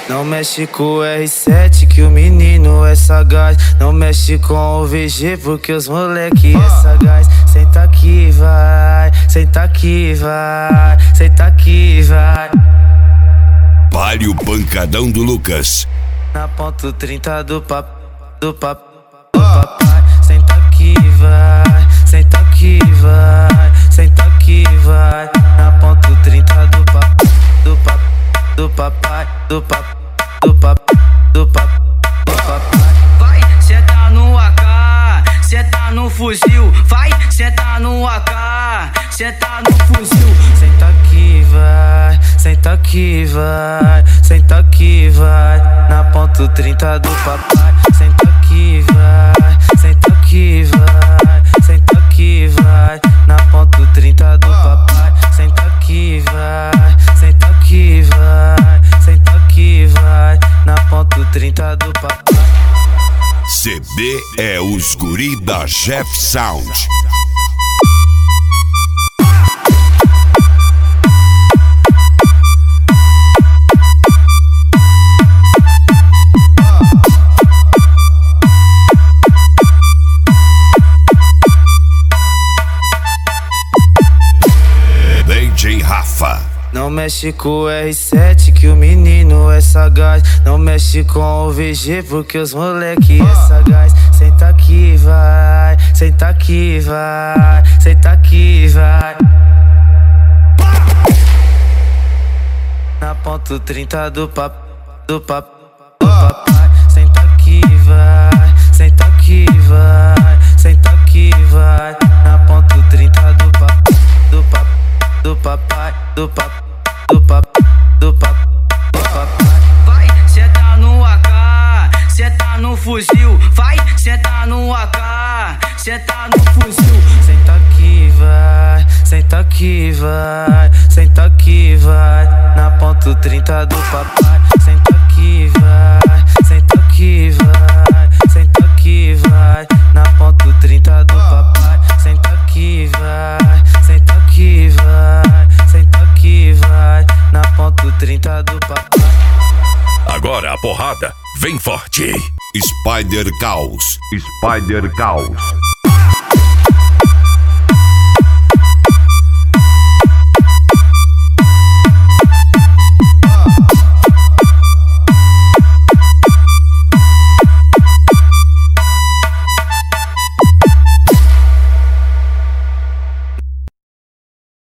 Não mexe com o R7 que o menino é sagaz. Não mexe com o VG porque os moleque é sagaz. Senta aqui, vai, senta aqui, vai, senta aqui, vai. Vale o pancadão do Lucas. Na ponto 30 do papai. Senta aqui, vai, senta aqui, vai, senta aqui, vai. Na ponto 30 do papai. Vai, senta no AK, senta no fuzil. Vai, senta no AK, senta no fuzil. Senta aqui, vai, senta aqui, vai, senta aqui, vai. Na ponto 30 do papai. Senta aqui, vai, senta aqui, vai, senta aqui, vai. Na ponto 30 do papai. Senta aqui, vai, senta aqui, vai, senta aqui, vai. Na ponto 30 do papai. CD é os guri da Jeff Sound. DJ Rafa. Não mexe com o R7 que o menino é sagaz. Não mexe com o VG porque os moleque é sagaz. Senta aqui, vai, senta aqui, vai, senta aqui, vai. Na ponto 30 do papai. Senta aqui, vai, senta aqui, vai, senta aqui, vai. Na ponto 30 do papai. Vai, senta no AK, senta no fuzil. Vai, senta no AK, senta no fuzil. Senta aqui, vai, senta aqui, vai, senta aqui, vai. Na ponto 30 do papai. Senta aqui, vai, senta aqui, vai, senta aqui, vai. Na ponto 30 do papai. Senta aqui, vai, senta aqui, vai, senta aqui, vai. Na ponto 30 do papai. Agora a porrada vem forte. Spider Caos. Spider Caos.